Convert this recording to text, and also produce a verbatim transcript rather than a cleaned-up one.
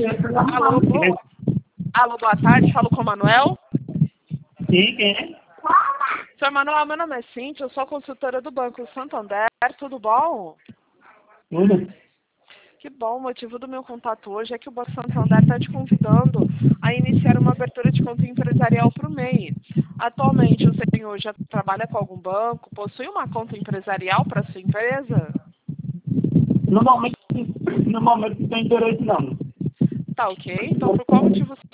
Alô, boa, alô, boa tarde, falo com o Manuel. Sim, quem é? Senhor Manuel, meu nome é Cíntia, eu sou consultora do Banco Santander, tudo bom? Tudo. Que bom, o motivo do meu contato hoje é que o Banco Santander está te convidando a iniciar uma abertura de conta empresarial para o M E I. Atualmente, o senhor já trabalha com algum banco? Possui uma conta empresarial para sua empresa? No momento, no momento não tem interesse não. Tá ok, então por qual motivo